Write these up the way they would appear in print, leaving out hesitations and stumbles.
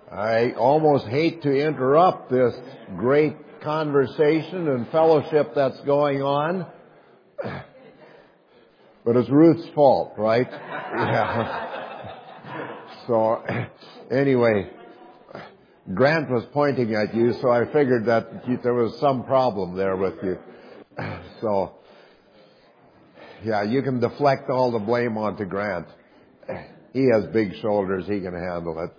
I almost hate to interrupt this great conversation and fellowship that's going on, but it's Ruth's fault, right? Yeah. So, anyway, Grant was pointing at you, so I figured that there was some problem there with you. So, yeah, you can deflect all the blame onto Grant. He has big shoulders, he can handle it.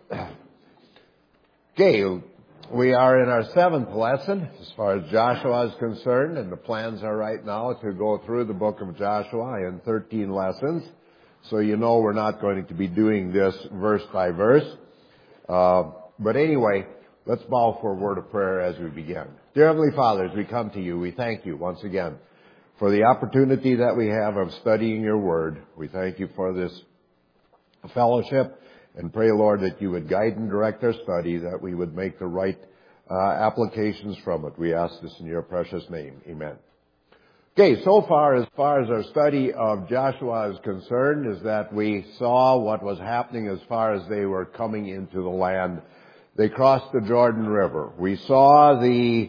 Okay, we are in our 7th lesson as far as Joshua is concerned, and the plans are right now to go through the book of Joshua in 13 lessons. So you know we're not going to be doing this verse by verse. But anyway, let's bow for a word of prayer as we begin. Dear Heavenly Father, as we come to you, we thank you once again for the opportunity that we have of studying your word. We thank you for this fellowship. And pray, Lord, that you would guide and direct our study, that we would make the right applications from it. We ask this in your precious name. Amen. Okay, so far as our study of Joshua is concerned, is that we saw what was happening as far as they were coming into the land. They crossed the Jordan River. We saw the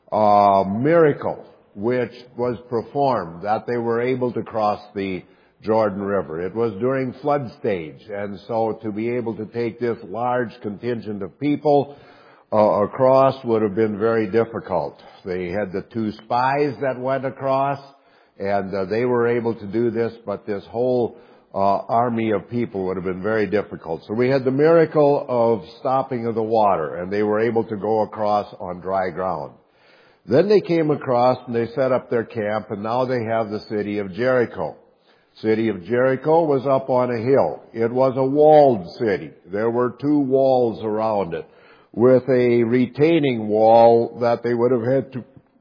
miracle which was performed, that they were able to cross the Jordan River. It was during flood stage, and so to be able to take this large contingent of people across would have been very difficult. They had the 2 spies that went across, and they were able to do this, but this whole army of people would have been very difficult. So we had the miracle of stopping of the water, and they were able to go across on dry ground. Then they came across and they set up their camp, and now they have the city of Jericho. City of Jericho was up on a hill. It was a walled city. There were 2 walls around it, with a retaining wall that they would have had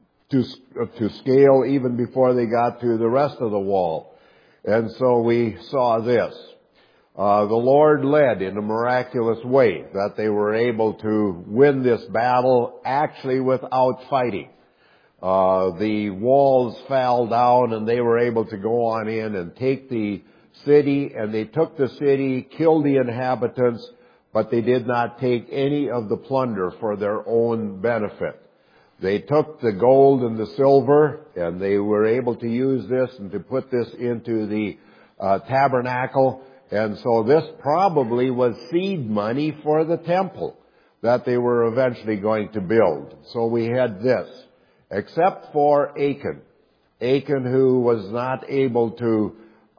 to scale even before they got to the rest of the wall. And so we saw this. The Lord led in a miraculous way that they were able to win this battle actually without fighting. The walls fell down and they were able to go on in and take the city, and they took the city, killed the inhabitants, but they did not take any of the plunder for their own benefit. They took the gold and the silver, and they were able to use this and to put this into the tabernacle, and so this probably was seed money for the temple that they were eventually going to build. So we had this. Except for Achan. Achan, who was not able to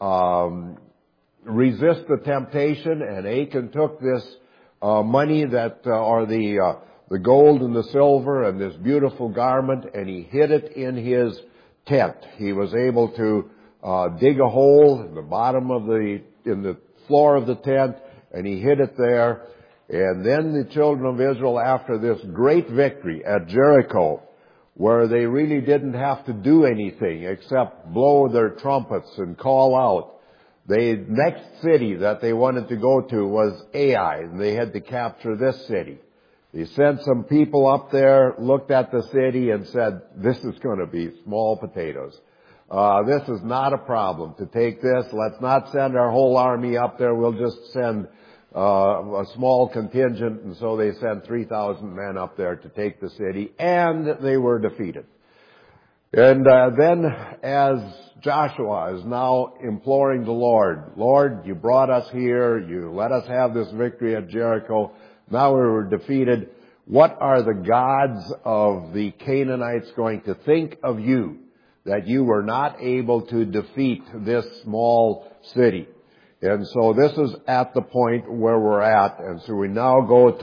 resist the temptation, and Achan took this money that, or the gold and the silver and this beautiful garment, and he hid it in his tent. He was able to dig a hole in the bottom of in the floor of the tent, and he hid it there. And then the children of Israel, after this great victory at Jericho, where they really didn't have to do anything except blow their trumpets and call out. The next city that they wanted to go to was Ai, and they had to capture this city. They sent some people up there, looked at the city, and said, this is going to be small potatoes. This is not a problem to take this. Let's not send our whole army up there. We'll just send a small contingent, and so they sent 3,000 men up there to take the city, and they were defeated. And then as Joshua is now imploring the Lord, you brought us here, you let us have this victory at Jericho, now we were defeated. What are the gods of the Canaanites going to think of you, that you were not able to defeat this small city? And so this is at the point where we're at. And so we now go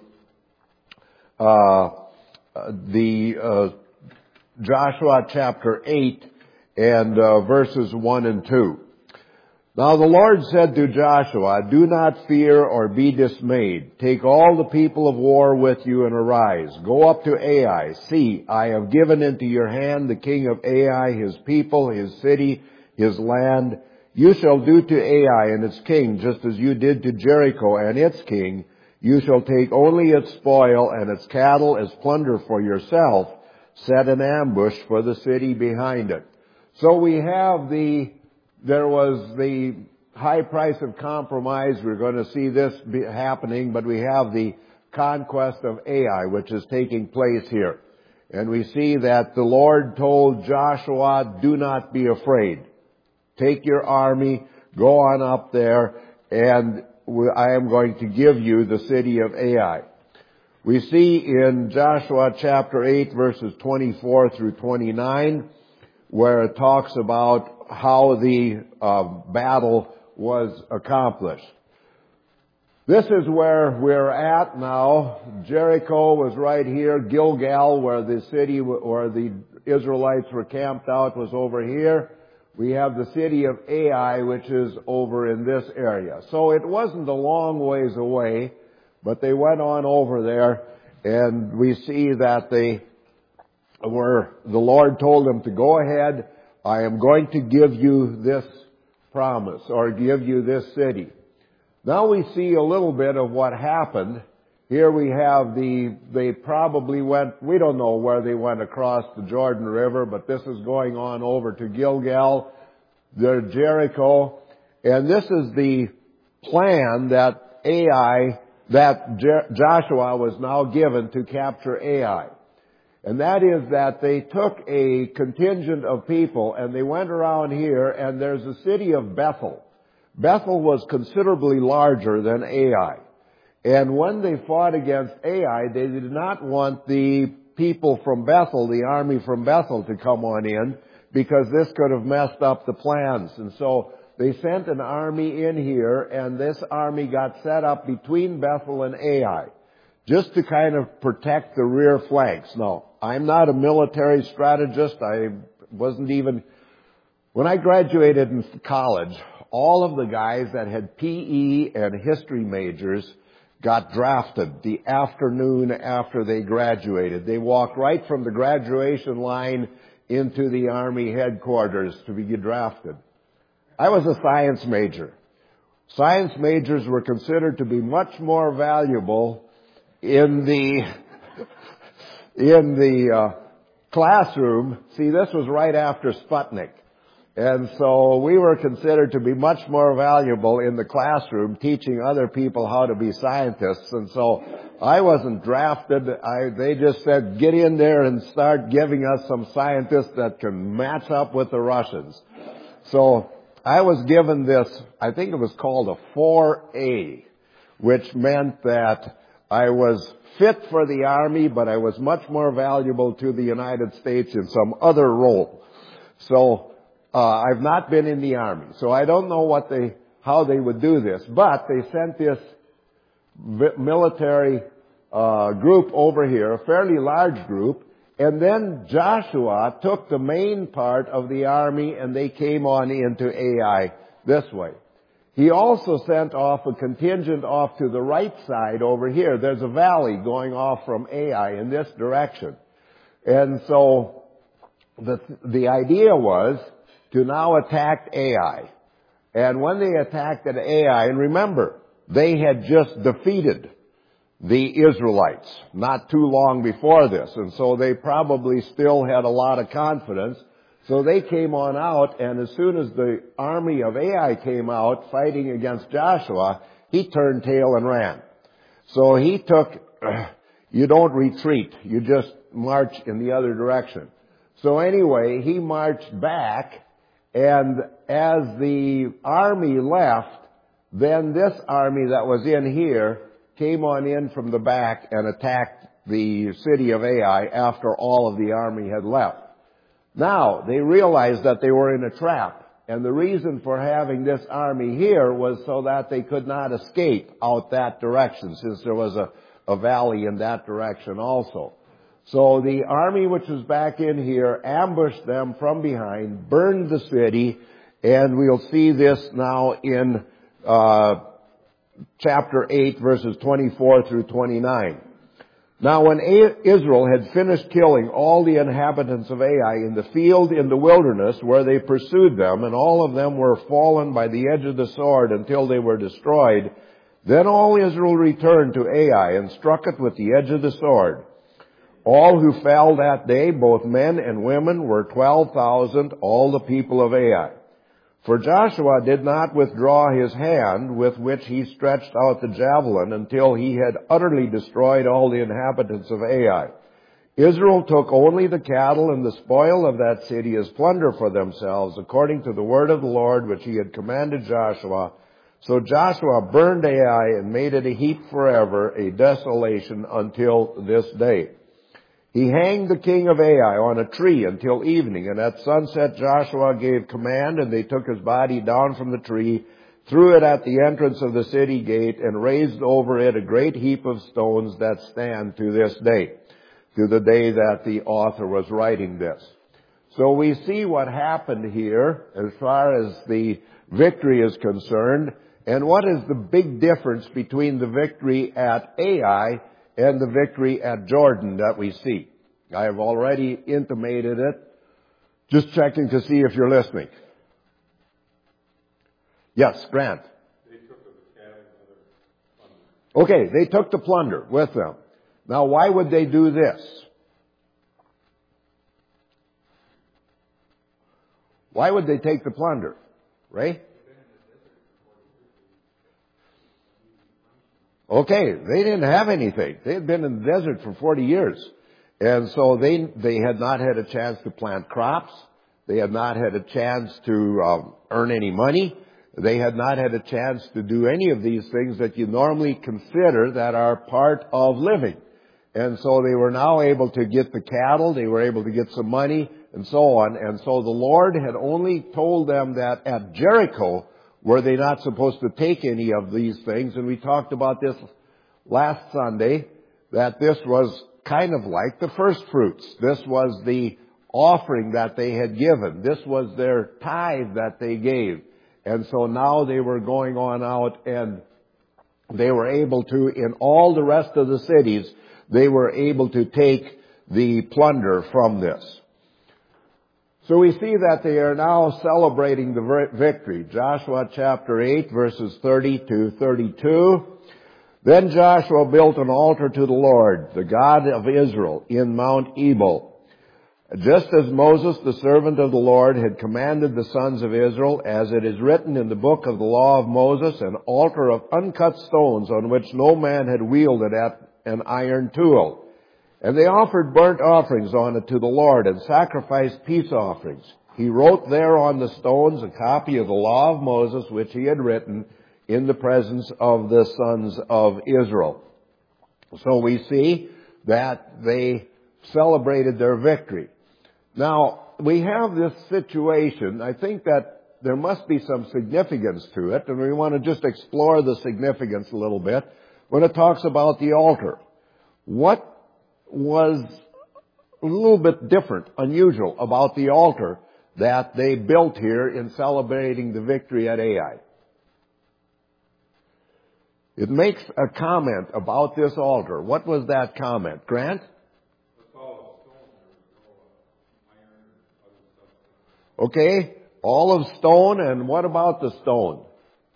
to Joshua chapter 8 and verses 1 and 2. Now the Lord said to Joshua, do not fear or be dismayed. Take all the people of war with you and arise. Go up to Ai. See, I have given into your hand the king of Ai, his people, his city, his land. You shall do to Ai and its king just as you did to Jericho and its king. You shall take only its spoil and its cattle as plunder for yourself. Set an ambush for the city behind it. So we have there was the high price of compromise. We're going to see this happening, but we have the conquest of Ai, which is taking place here. And we see that the Lord told Joshua, do not be afraid. Take your army, go on up there, and I am going to give you the city of Ai. We see in Joshua chapter 8 verses 24 through 29 where it talks about how the battle was accomplished. This is where we're at now. Jericho was right here. Gilgal, where the city, where the Israelites were camped out, was over here. We have the city of Ai, which is over in this area. So it wasn't a long ways away, but they went on over there, and we see that the Lord told them to go ahead. I am going to give you this promise, or give you this city. Now we see a little bit of what happened. Here we have they probably went, we don't know where they went across the Jordan River, but this is going on over to Gilgal, Jericho, and this is the plan that Joshua was now given to capture Ai. And that is that they took a contingent of people and they went around here, and there's a city of Bethel. Bethel was considerably larger than Ai. And when they fought against Ai, they did not want the people from Bethel, the army from Bethel, to come on in, because this could have messed up the plans. And so they sent an army in here, and this army got set up between Bethel and Ai, just to kind of protect the rear flanks. Now, I'm not a military strategist. I wasn't even... When I graduated in college, all of the guys that had PE and history majors got drafted the afternoon after they graduated. They walked right from the graduation line into the Army headquarters to be drafted. I was a science major. Science majors were considered to be much more valuable in the classroom. See, this was right after Sputnik. And so we were considered to be much more valuable in the classroom teaching other people how to be scientists. And so I wasn't drafted. They just said, get in there and start giving us some scientists that can match up with the Russians. So I was given this, I think it was called a 4A, which meant that I was fit for the Army, but I was much more valuable to the United States in some other role. So I've not been in the Army, so I don't know how they would do this. But they sent this military group over here, a fairly large group, and then Joshua took the main part of the army and they came on into Ai this way. He also sent off a contingent off to the right side over here. There's a valley going off from Ai in this direction. And so the idea was to now attack Ai. And when they attacked at Ai, and remember, they had just defeated the Israelites not too long before this, and so they probably still had a lot of confidence. So they came on out, and as soon as the army of Ai came out fighting against Joshua, he turned tail and ran. So he took, you don't retreat, you just march in the other direction. So anyway, he marched back, and as the army left, then this army that was in here came on in from the back and attacked the city of Ai after all of the army had left. Now, they realized that they were in a trap, and the reason for having this army here was so that they could not escape out that direction, since there was a valley in that direction also. So the army which was back in here ambushed them from behind, burned the city, and we'll see this now in chapter 8, verses 24 through 29. Now when Israel had finished killing all the inhabitants of Ai in the field in the wilderness where they pursued them, and all of them were fallen by the edge of the sword until they were destroyed, then all Israel returned to Ai and struck it with the edge of the sword. All who fell that day, both men and women, were 12,000, all the people of Ai. For Joshua did not withdraw his hand with which he stretched out the javelin until he had utterly destroyed all the inhabitants of Ai. Israel took only the cattle and the spoil of that city as plunder for themselves, according to the word of the Lord which he had commanded Joshua. So Joshua burned Ai and made it a heap forever, a desolation until this day. He hanged the king of Ai on a tree until evening, and at sunset Joshua gave command, and they took his body down from the tree, threw it at the entrance of the city gate, and raised over it a great heap of stones that stand to this day, to the day that the author was writing this. So we see what happened here as far as the victory is concerned, and what is the big difference between the victory at Ai and the victory at Jordan that we see. I have already intimated it. Just checking to see if you're listening. Yes, Grant. They took the cattle and other plunder. Okay, they took the plunder with them. Now, why would they do this? Why would they take the plunder? Ray? Okay, they didn't have anything. They had been in the desert for 40 years. And so they had not had a chance to plant crops. They had not had a chance to earn any money. They had not had a chance to do any of these things that you normally consider that are part of living. And so they were now able to get the cattle. They were able to get some money and so on. And so the Lord had only told them that at Jericho were they not supposed to take any of these things. And we talked about this last Sunday, that this was kind of like the first fruits. This was the offering that they had given. This was their tithe that they gave. And so now they were going on out, and they were able to, in all the rest of the cities, they were able to take the plunder from this. So we see that they are now celebrating the victory. Joshua chapter 8, verses 30 to 32. Then Joshua built an altar to the Lord, the God of Israel, in Mount Ebal, just as Moses, the servant of the Lord, had commanded the sons of Israel, as it is written in the book of the law of Moses, an altar of uncut stones on which no man had wielded at an iron tool. And they offered burnt offerings on it to the Lord and sacrificed peace offerings. He wrote there on the stones a copy of the law of Moses, which he had written in the presence of the sons of Israel. So we see that they celebrated their victory. Now, we have this situation. I think that there must be some significance to it, and we want to just explore the significance a little bit when it talks about the altar. What was a little bit different, unusual about the altar that they built here in celebrating the victory at Ai? It makes a comment about this altar. What was that comment? Grant? Okay, all of stone, and what about the stone?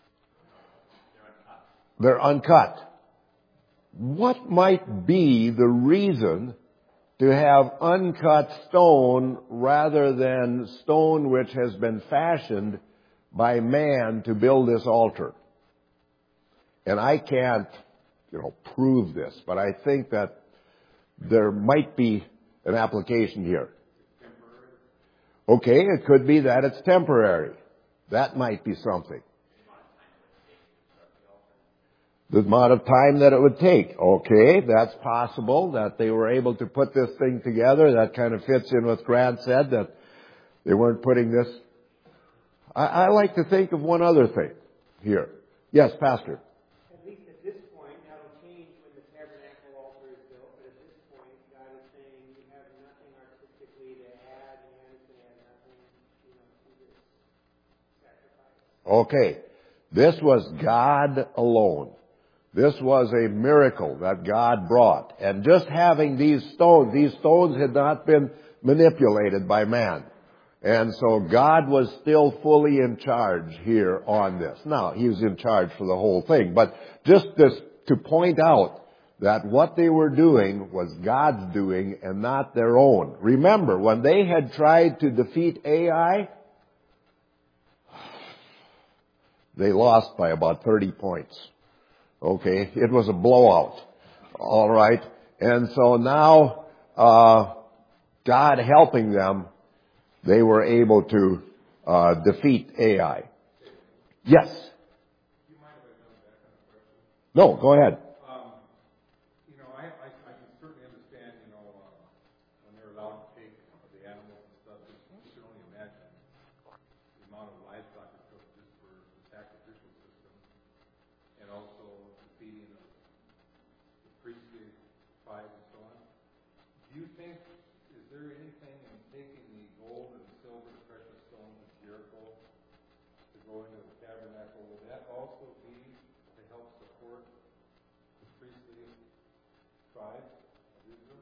They're uncut. What might be the reason to have uncut stone rather than stone which has been fashioned by man to build this altar? And I can't, prove this, but I think that there might be an application here. Okay, it could be that it's temporary. That might be something. The amount of time that it would take. Okay, that's possible that they were able to put this thing together. That kind of fits in with Grant said, that they weren't putting this. I like to think of one other thing here. Yes, Pastor. At least at this point, that'll change when the tabernacle altar is built, but at this point, God is saying you have nothing artistically to add, and you're going to add nothing, to this sacrifice. Okay, this was God alone. This was a miracle that God brought. And just having these stones had not been manipulated by man. And so God was still fully in charge here on this. Now, He was in charge for the whole thing. But just this to point out that what they were doing was God's doing and not their own. Remember, when they had tried to defeat Ai, They lost by about 30 points. Okay, it was a blowout. All right, and so now, God helping them, they were able to defeat Ai. Yes. No, go ahead. I can certainly understand, when they're allowed to take the animals and stuff, you can only imagine the amount of livestock it took just for the sacrificial system, and also the feeding of the priestly tribes and so on. Do you think, is there anything in taking the gold and silver, the precious stones of Jericho to go into the tabernacle, would that also be to help support the priestly tribes of Israel,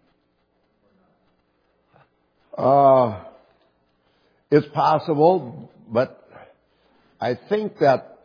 or not? It's possible, but I think that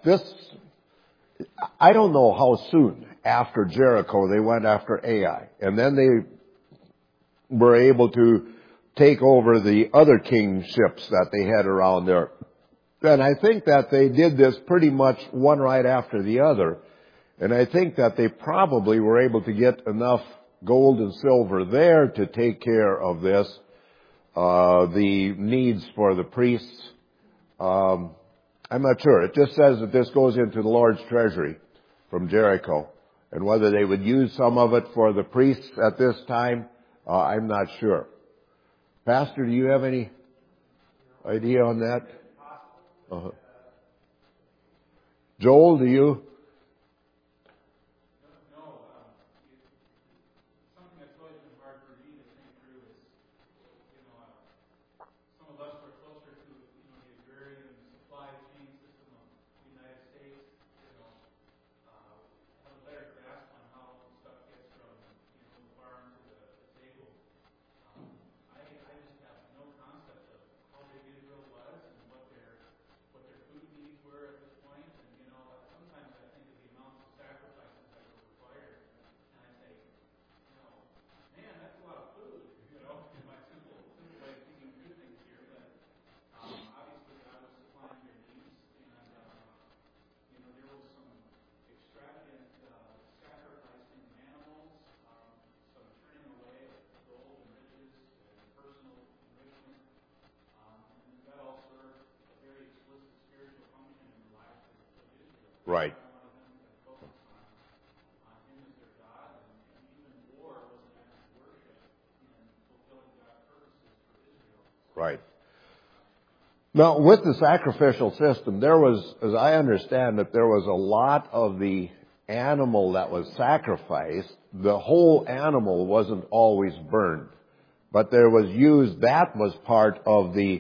I don't know how soon after Jericho they went after Ai, and then they were able to take over the other kingships that they had around there. And I think that they did this pretty much one right after the other. And I think that they probably were able to get enough gold and silver there to take care of this, the needs for the priests. I'm not sure. It just says that this goes into the Lord's treasury from Jericho. And whether they would use some of it for the priests at this time, I'm not sure. Pastor, do you have any idea on that? Joel, do you? Something that's always been hard for me to think through is, some of us are closer to, the agrarian supply chain system of the United States, have a better grasp on how stuff gets from, the farm to the table. I just have no concept of how big Israel was and what their food needs were at this point. And, sometimes I think of the amounts of sacrifices that were required, and I say, man, that's a lot of food, in my simple way of thinking through things here. But obviously God was supplying their needs, and there was some extravagant sacrificing of animals, some turning away of gold and riches and personal enrichment, and that all served a very explicit spiritual function in the life of Israel. Right. Right. Now, with the sacrificial system, there was, as I understand it, there was a lot of the animal that was sacrificed. The whole animal wasn't always burned, but there was that was part of the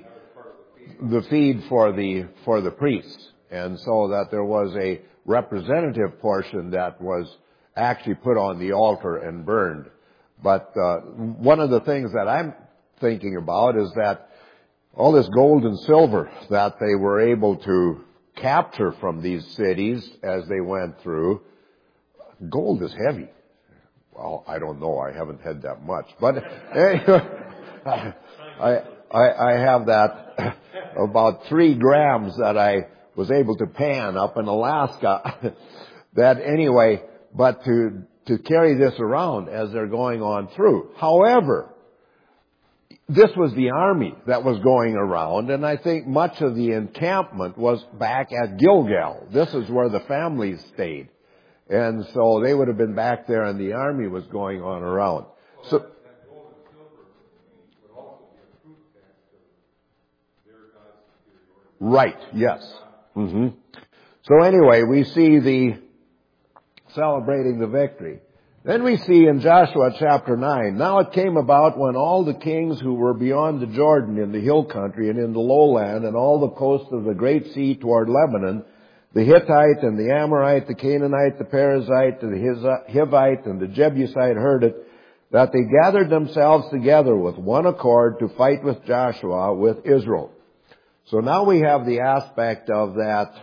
feed for the priests. And so that there was a representative portion that was actually put on the altar and burned. But one of the things that I'm thinking about is that all this gold and silver that they were able to capture from these cities as they went through, gold is heavy. Well, I don't know. I haven't had that much. But anyway, I have that about 3 grams that I was able to pan up in Alaska. That anyway, but to carry this around as they're going on through. However, this was the army that was going around, and I think much of the encampment was back at Gilgal. This is where the families stayed. And so they would have been back there and the army was going on around. So, that gold and silver would also be a proof text of their God's superiority. right, yes. Mm-hmm. So anyway, we see the celebrating the victory. Then we see in Joshua chapter 9, now it came about when all the kings who were beyond the Jordan in the hill country and in the lowland and all the coast of the great sea toward Lebanon, the Hittite and the Amorite, the Canaanite, the Perizzite, the Hivite, and the Jebusite heard it, that they gathered themselves together with one accord to fight with Joshua, with Israel. So now we have the aspect of that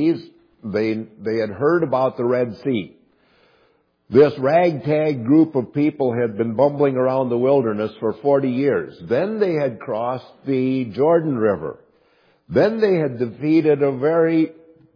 they had heard about the Red Sea. This ragtag group of people had been bumbling around the wilderness for 40 years. Then they had crossed the Jordan River. Then they had defeated a very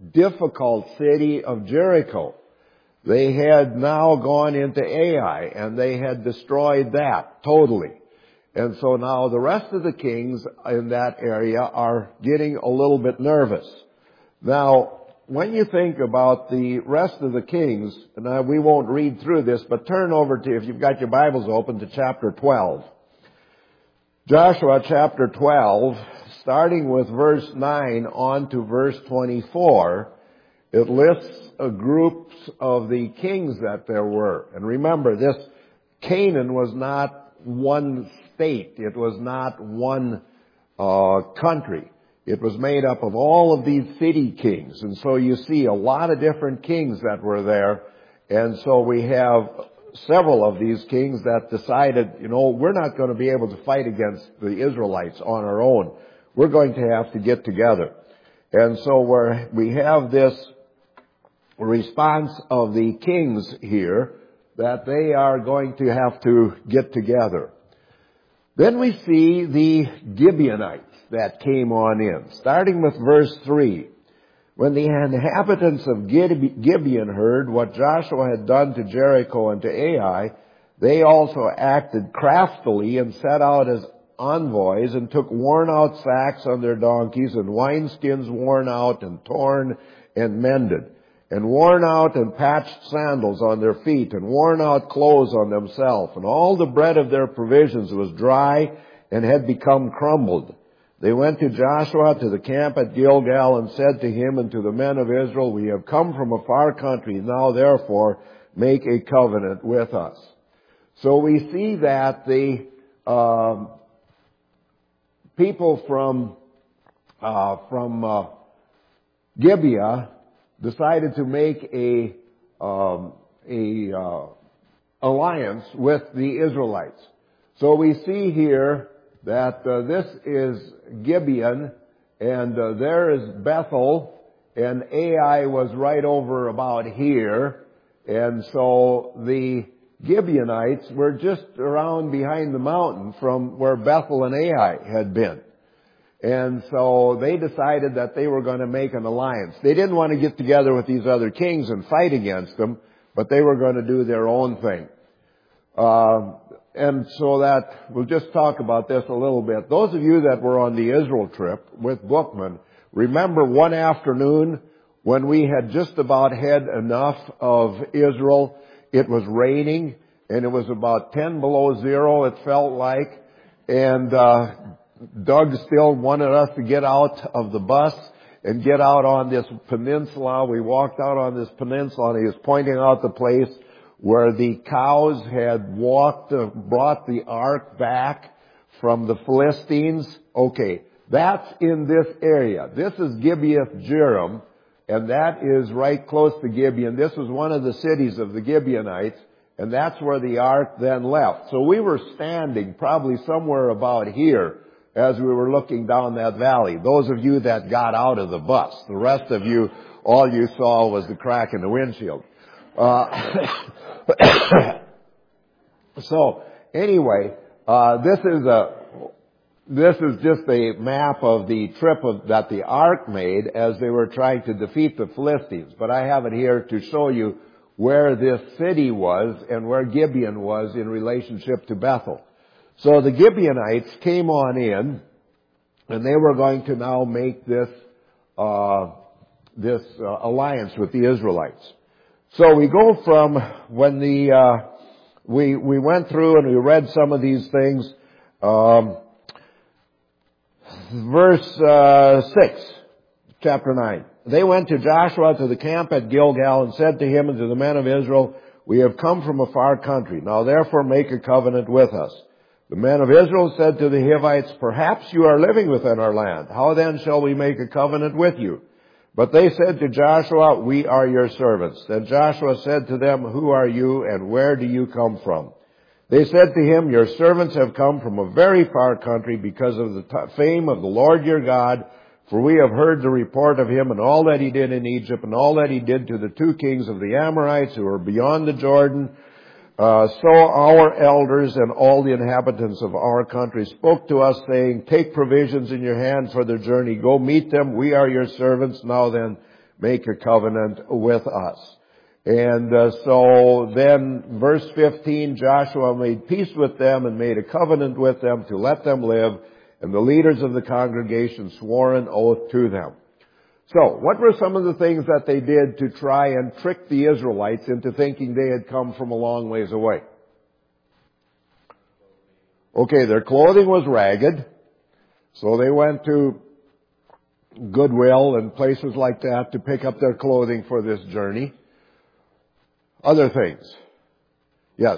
difficult city of Jericho. They had now gone into Ai, and they had destroyed that totally. And so now the rest of the kings in that area are getting a little bit nervous. Now, when you think about the rest of the kings, and we won't read through this, but turn over to, if you've got your Bibles open, to chapter 12. Joshua chapter 12, starting with verse 9 on to verse 24, it lists groups of the kings that there were. And remember, this Canaan was not one state. It was not one country. It was made up of all of these city kings. And so you see a lot of different kings that were there. And so we have several of these kings that decided, we're not going to be able to fight against the Israelites on our own. We're going to have to get together. And so we have this response of the kings here that they are going to have to get together. Then we see the Gibeonites that came on in, starting with verse 3. When the inhabitants of Gibeon heard what Joshua had done to Jericho and to Ai, they also acted craftily and set out as envoys and took worn-out sacks on their donkeys and wineskins worn out and torn and mended, and worn out and patched sandals on their feet, and worn out clothes on themselves. And all the bread of their provisions was dry and had become crumbled. They went to Joshua to the camp at Gilgal and said to him and to the men of Israel, we have come from a far country. Now therefore make a covenant with us. So we see that the people from Gibeah decided to make a alliance with the Israelites. So we see here that this is Gibeon, and there is Bethel, and Ai was right over about here, and so the Gibeonites were just around behind the mountain from where Bethel and Ai had been. And so they decided that they were going to make an alliance. They didn't want to get together with these other kings and fight against them, but they were going to do their own thing. And so that, we'll just talk about this a little bit. Those of you that were on the Israel trip with Bookman, remember one afternoon when we had just about had enough of Israel, it was raining, and it was about 10 below zero, it felt like, and Doug still wanted us to get out of the bus and get out on this peninsula. We walked out on this peninsula, and he was pointing out the place where the cows had brought the ark back from the Philistines. Okay, that's in this area. This is Gibeath-Jearim, and that is right close to Gibeon. This was one of the cities of the Gibeonites, and that's where the ark then left. So we were standing probably somewhere about here as we were looking down that valley. Those of you that got out of the bus, the rest of you, all you saw was the crack in the windshield. So anyway, this is just a map of the trip that the ark made as they were trying to defeat the Philistines. But I have it here to show you where this city was and where Gibeon was in relationship to Bethel. So the Gibeonites came on in, and they were going to now make this alliance with the Israelites. So we go from when we went through and we read some of these things. Verse 6, chapter 9. They went to Joshua to the camp at Gilgal and said to him and to the men of Israel, we have come from a far country. Now therefore make a covenant with us. The men of Israel said to the Hivites, perhaps you are living within our land. How then shall we make a covenant with you? But they said to Joshua, we are your servants. Then Joshua said to them, who are you and where do you come from? They said to him, your servants have come from a very far country because of the fame of the Lord your God, for we have heard the report of him and all that he did in Egypt and all that he did to the two kings of the Amorites who were beyond the Jordan. So our elders and all the inhabitants of our country spoke to us, saying, take provisions in your hand for their journey. Go meet them. We are your servants. Now then, make a covenant with us. And so then verse 15, Joshua made peace with them and made a covenant with them to let them live, and the leaders of the congregation swore an oath to them. So, what were some of the things that they did to try and trick the Israelites into thinking they had come from a long ways away? Okay, their clothing was ragged, so they went to Goodwill and places like that to pick up their clothing for this journey. Other things. Yes.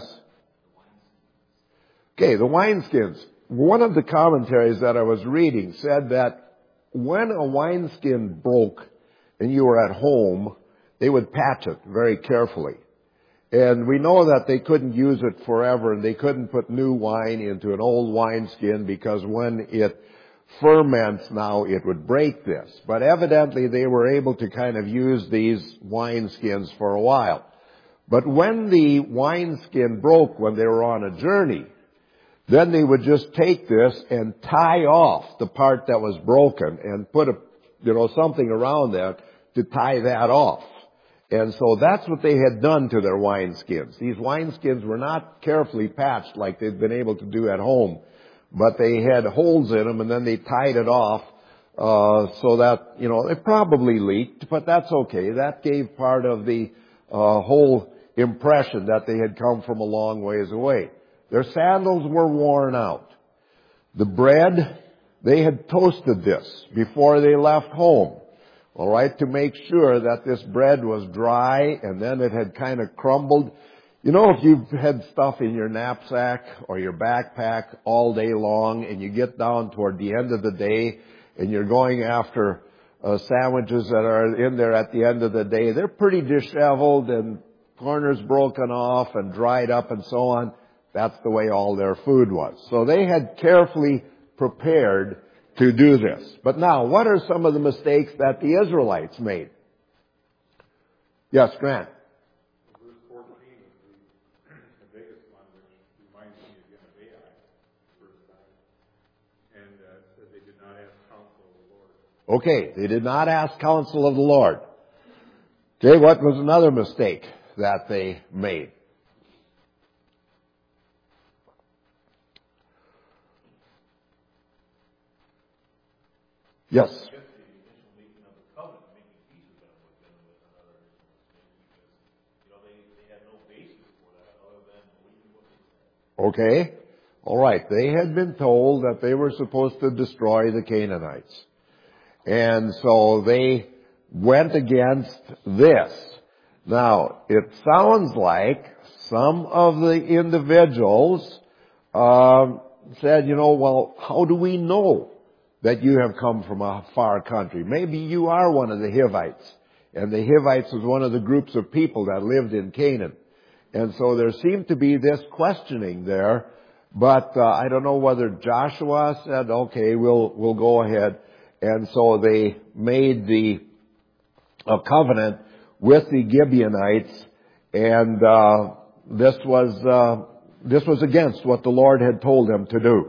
Okay, the wineskins. One of the commentaries that I was reading said that when a wineskin broke and you were at home, they would patch it very carefully. And we know that they couldn't use it forever, and they couldn't put new wine into an old wineskin because when it ferments now, it would break this. But evidently they were able to kind of use these wineskins for a while. But when the wineskin broke when they were on a journey, then they would just take this and tie off the part that was broken and put something around that to tie that off. And so that's what they had done to their wineskins. These wineskins were not carefully patched like they'd been able to do at home, but they had holes in them and then they tied it off, so that, it probably leaked, but that's okay. That gave part of the, whole impression that they had come from a long ways away. Their sandals were worn out. The bread, they had toasted this before they left home. All right, to make sure that this bread was dry and then it had kind of crumbled. If you've had stuff in your knapsack or your backpack all day long and you get down toward the end of the day and you're going after sandwiches that are in there at the end of the day, they're pretty disheveled and corners broken off and dried up and so on. That's the way all their food was. So they had carefully prepared to do this. But now, what are some of the mistakes that the Israelites made? Yes, Grant. Verse 14 is the biggest one, which reminds me again of Ai, verse 9. And said they did not ask counsel of the Lord. Okay, they did not ask counsel of the Lord. Okay, what was another mistake that they made? Yes. Okay. All right. They had been told that they were supposed to destroy the Canaanites. And so they went against this. Now, it sounds like some of the individuals said, well, how do we know that you have come from a far country? Maybe you are one of the Hivites. And the Hivites was one of the groups of people that lived in Canaan. And so there seemed to be this questioning there. But I don't know whether Joshua said, okay, we'll go ahead. And so they made the covenant with the Gibeonites. And this was against what the Lord had told them to do.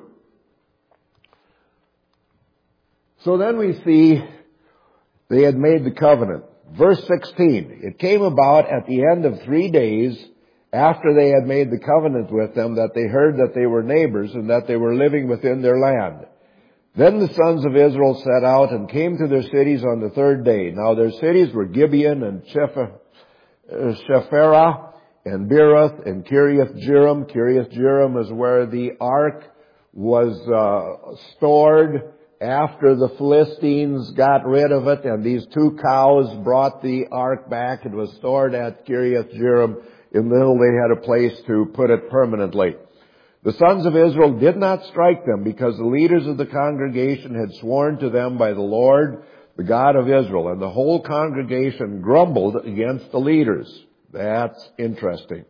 So then we see they had made the covenant. Verse 16, it came about at the end of 3 days after they had made the covenant with them that they heard that they were neighbors and that they were living within their land. Then the sons of Israel set out and came to their cities on the 3rd day. Now their cities were Gibeon and Shepherah and Beeroth and Kiriath Jearim. Kiriath Jearim is where the ark was stored after the Philistines got rid of it, and these 2 cows brought the ark back. It was stored at Kiriath Jearim until they had a place to put it permanently. The sons of Israel did not strike them because the leaders of the congregation had sworn to them by the Lord, the God of Israel, and the whole congregation grumbled against the leaders. That's interesting.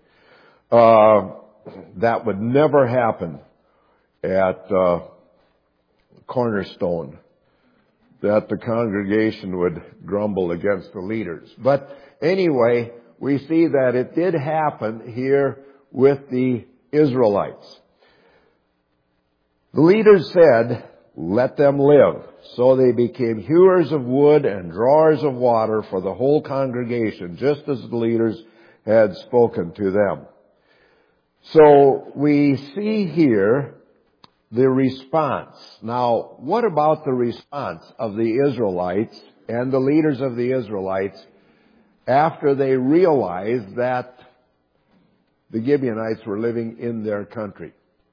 That would never happen at Cornerstone, that the congregation would grumble against the leaders. But anyway, we see that it did happen here with the Israelites. The leaders said, let them live. So they became hewers of wood and drawers of water for the whole congregation, just as the leaders had spoken to them. So we see here the response. Now, what about the response of the Israelites and the leaders of the Israelites after they realized that the Gibeonites were living in their country?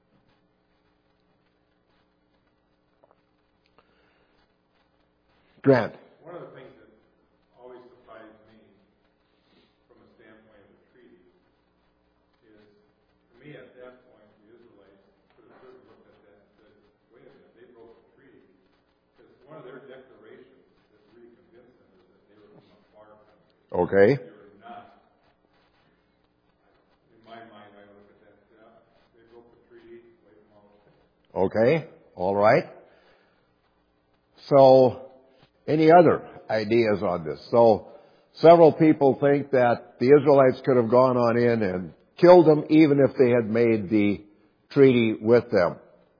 Grant. One of the things that always surprised me from a standpoint of the treaty is, to me at that point, the Israelites could have certainly looked at that and said, wait a minute, they broke the treaty. Because one of their declarations that really convinced them is that they were from a far country. Okay. They were not. In my mind, I look at that and say, they broke the treaty, wipe them out. Okay. All right. So, any other ideas on this? So, several people think that the Israelites could have gone on in and killed them even if they had made the treaty with them.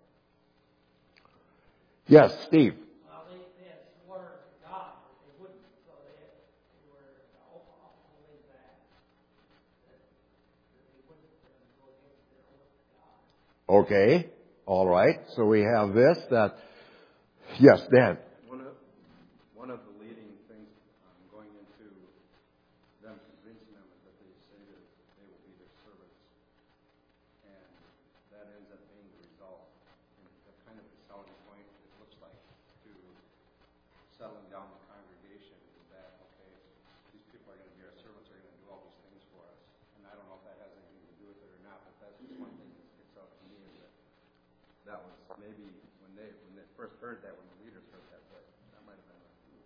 Yes, Steve. Well, they had sworn to God that they wouldn't, so they were awfully bad. That they wouldn't go against their oath to God. Okay. All right. So we have this that, yes, Dan. One of the leading things going into them convincing them is that they say that they will be their servants, and that ends up being the result. And the kind of the selling point, it looks like, to settling down the congregation is that, okay, these people are going to be our servants, are going to do all these things for us. And I don't know if that has anything to do with it or not, but that's just one thing that sticks out to me is that was maybe when they first heard that, when the leaders heard that, but that might have been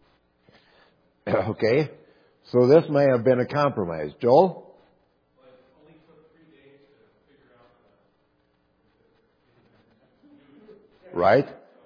Okay. So this may have been a compromise. Joel? But it only took 3 days to figure out Right.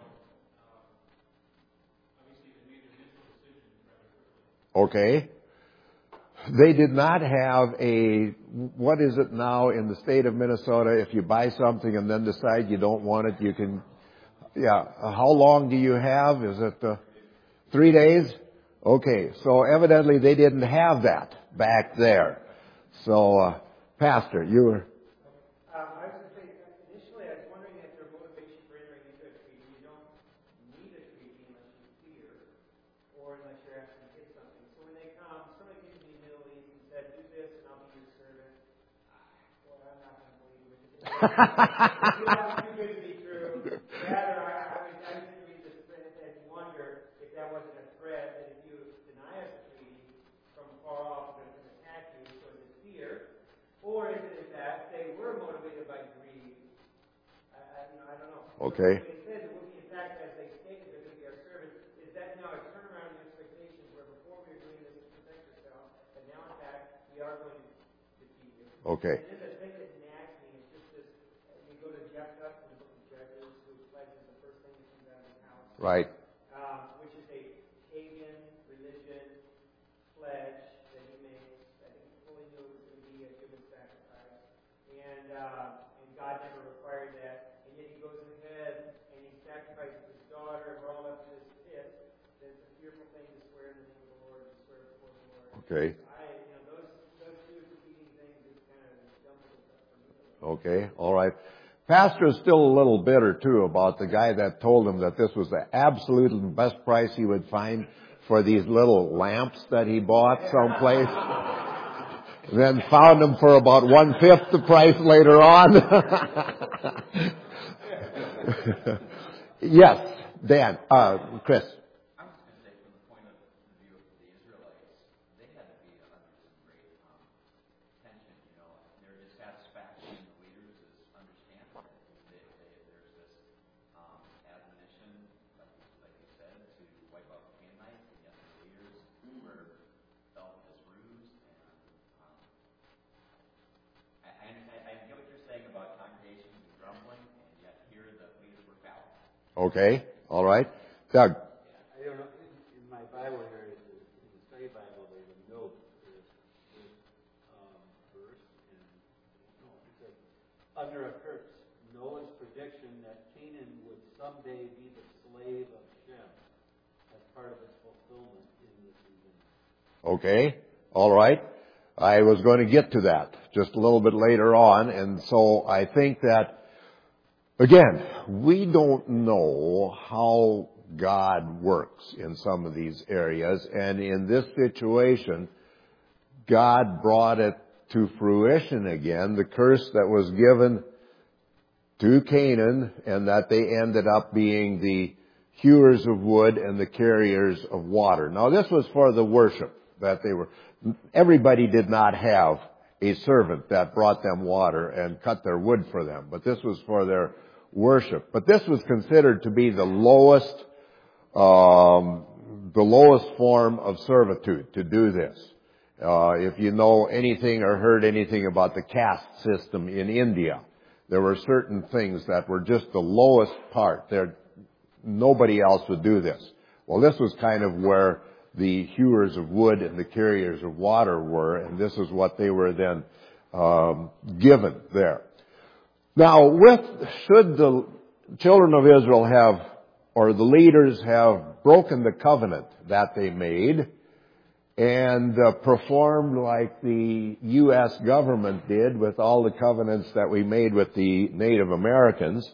obviously they made their initial decision rather quickly. Okay. They did not have a, what is it now in the state of Minnesota, if you buy something and then decide you don't want it, you can, how long do you have? Is it 3 days? Okay, so evidently they didn't have that back there. So, Pastor, you were... I was going to say, initially I was wondering at their motivation for entering into a treaty. You don't need a treaty unless you fear or unless you're asking to get something. So when they come, somebody came to me in the Middle East and said, do this and I'll be your servant. Well, I'm not going to believe it. It's too good to be true. Rather, I used to read this and wonder if that wasn't a threat, that if you deny us a treaty from far off, we're going to attack you, so is it fear? Or is it in fact they were motivated by greed? I don't know. Okay. So it says it will be in fact as they stated they're going to be our servants. Is that now a turnaround in expectations where before we were doing this to protect ourselves, and now in fact we are going to defeat you? Okay. And then the thing that nags me is just this, you go to Jephthah in the book of Judges, who pledges the first thing that comes out of his house. Right. Which is a pagan religion pledge that he makes. I think he fully knew it was going to be a human sacrifice. And God never required that. And yet he goes ahead and he sacrifices his daughter, and we're all up to this pit. It's a fearful thing to swear in the name of the Lord, to swear before the Lord. Okay. Those two competing things just kind of jumbled it up for me. Okay. All right. Pastor is still a little bitter too about the guy that told him that this was the absolute best price he would find for these little lamps that he bought someplace. Then found them for about 1/5 the price later on. Yes, Dan, Chris. I was going to say, from the point of view of the Israelites, they had to be under some great tension. Their dissatisfaction in the leaders is understandable. There's this admonition, like you said, to wipe out the Canaanites, and yet the leaders felt disrused. And I get what you're saying about congregations and grumbling, and yet here the leaders were valiant. Okay, all right. Doug. I don't know, in my Bible here, in the study Bible, there's a note, there's verse, and, no, it says, under a curse, Noah's prediction that Canaan would someday be the slave of Shem as part of its fulfillment in this event. Okay, all right. I was going to get to that just a little bit later on, and so I think that, again, we don't know how God works in some of these areas, and in this situation, God brought it to fruition again, the curse that was given to Canaan, and that they ended up being the hewers of wood and the carriers of water. Now, this was for the worship that they were. Everybody did not have a servant that brought them water and cut their wood for them, but this was for their worship. But this was considered to be the lowest form of servitude, to do this. If you know anything or heard anything about the caste system in India, there were certain things that were just the lowest part. Nobody else would do this. Well, this was kind of where the hewers of wood and the carriers of water were, and this is what they were then given there. Now, should the children of Israel have, or the leaders have broken the covenant that they made and performed like the U.S. government did with all the covenants that we made with the Native Americans,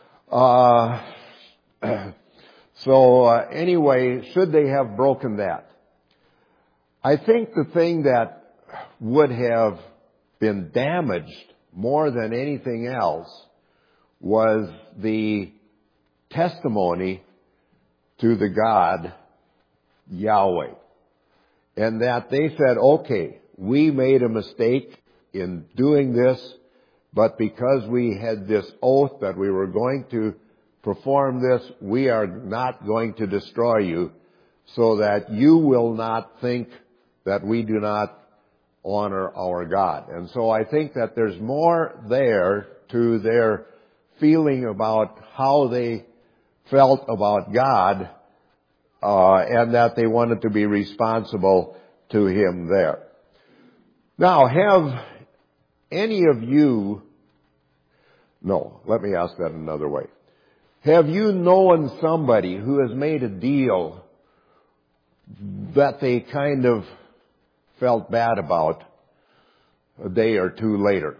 anyway, should they have broken that? I think the thing that would have been damaged more than anything else was the testimony to the God, Yahweh. And that they said, okay, we made a mistake in doing this, but because we had this oath that we were going to perform this, we are not going to destroy you, so that you will not think that we do not honor our God. And so I think that there's more there to their feeling about how they felt about God, and that they wanted to be responsible to Him there. Now, have any of you, no, let me ask that another way. Have you known somebody who has made a deal that they kind of felt bad about a day or two later?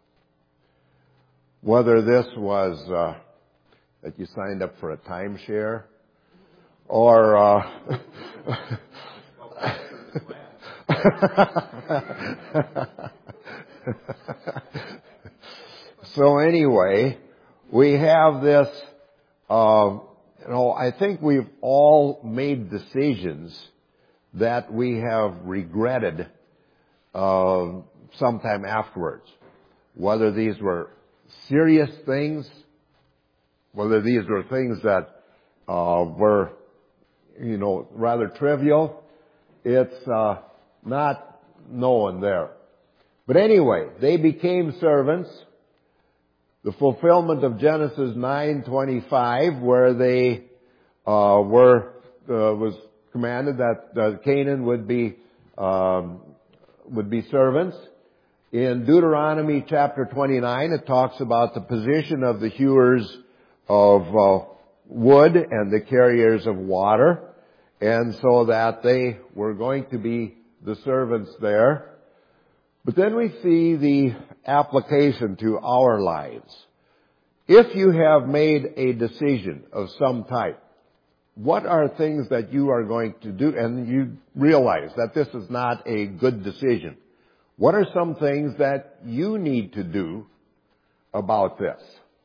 Whether this was that you signed up for a timeshare, or so anyway, we have this. I think we've all made decisions that we have regretted sometime afterwards. Whether these were serious things, whether these were things that were, rather trivial, it's not known there. But anyway, they became servants. The fulfillment of Genesis 9:25, where they was commanded that Canaan would be servants. In Deuteronomy chapter 29, it talks about the position of the hewers of wood and the carriers of water, and so that they were going to be the servants there. But then we see the application to our lives. If you have made a decision of some type, what are things that you are going to do, and you realize that this is not a good decision? What are some things that you need to do about this?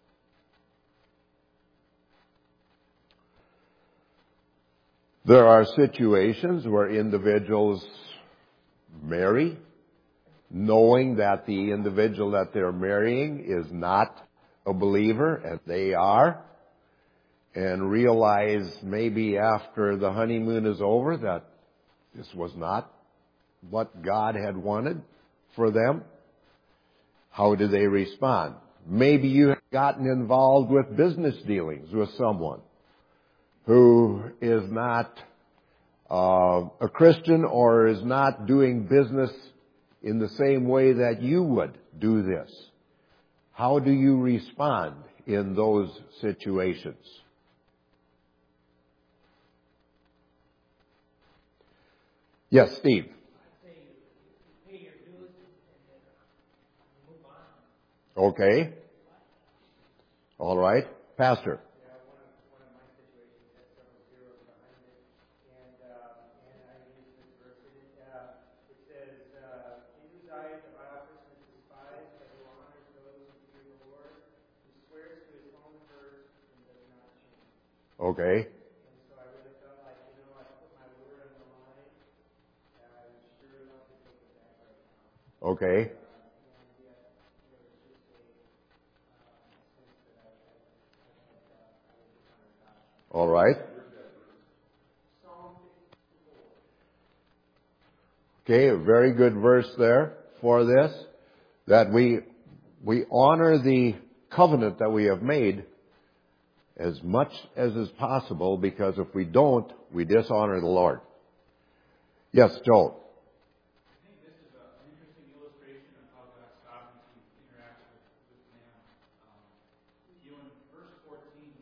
There are situations where individuals marry, knowing that the individual that they're marrying is not a believer, and they are, and realize maybe after the honeymoon is over that this was not what God had wanted for them. How do they respond? Maybe you have gotten involved with business dealings with someone who is not a Christian or is not doing business in the same way that you would do this. How do you respond in those situations? Yes, Steve. I'd say you pay your dues and then move on. Okay. All right. Pastor. Yeah, one of my situations has several zeros behind it, and I use this verse. It says, "In whose eyes a vile person is despised, but who honors those who fear the Lord, who swears to his own hurt and does not change." Okay. And so I really felt like, I put my word on the line, and I would sure love to take it back right now. Okay. And yet, there was just a sense that I would dishonor God. All right. Psalm 54. Okay, a very good verse there for this, that we honor the covenant that we have made as much as is possible, because if we don't, we dishonor the Lord. Yes, Joel. I think this is an interesting illustration of how God's sovereignty interacts with man. In verse 14,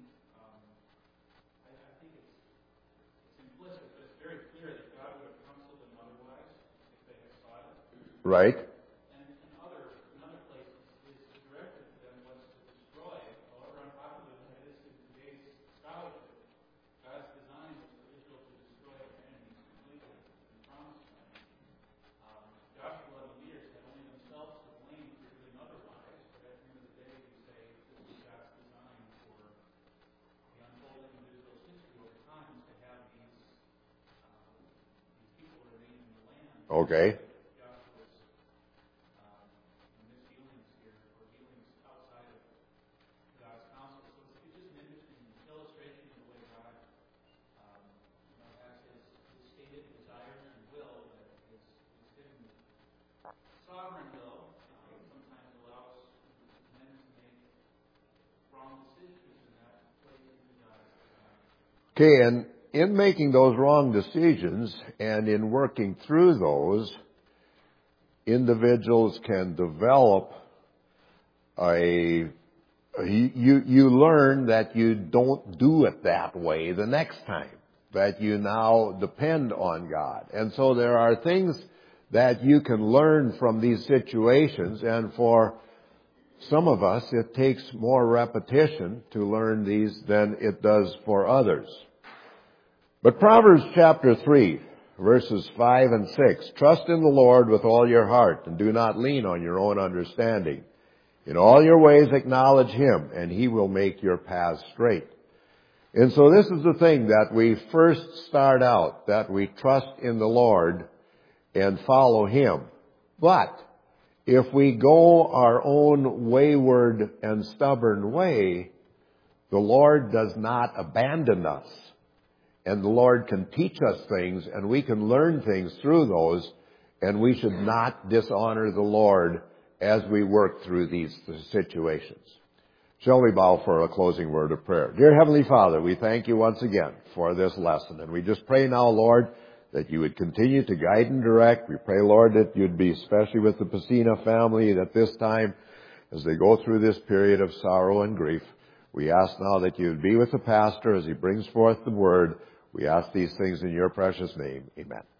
I think it's implicit, but it's very clear that God would have counseled them otherwise if they had sought it. Right. And in other places, his directive to them was to destroy, however unpopular that is in today's scholarship. God's design was for Israel to destroy their enemies completely and promised them. Joshua and the leaders had only themselves to blame for doing otherwise, but at the end of the day, we say this is God's design for the unfolding of Israel's history over time, is to have these people remain in the land. Okay. Joshua's misdealings here, or dealings outside of God's counsel. So it's just an interesting illustration of the way God has his stated desires and will, that his hidden sovereign will sometimes allows men to make wrong decisions, and that plays into God's design. Okay, and in making those wrong decisions and in working through those, individuals can develop you learn that you don't do it that way the next time, that you now depend on God. And so there are things that you can learn from these situations, and for some of us it takes more repetition to learn these than it does for others. But Proverbs chapter 3, verses 5 and 6, "Trust in the Lord with all your heart, and do not lean on your own understanding. In all your ways acknowledge Him, and He will make your paths straight." And so this is the thing that we first start out, that we trust in the Lord and follow Him. But if we go our own wayward and stubborn way, the Lord does not abandon us. And the Lord can teach us things, and we can learn things through those, and we should not dishonor the Lord as we work through these situations. Shall we bow for a closing word of prayer? Dear Heavenly Father, we thank you once again for this lesson, and we just pray now, Lord, that you would continue to guide and direct. We pray, Lord, that you'd be especially with the Pacina family at this time as they go through this period of sorrow and grief. We ask now that you would be with the pastor as he brings forth the word. We ask these things in your precious name. Amen.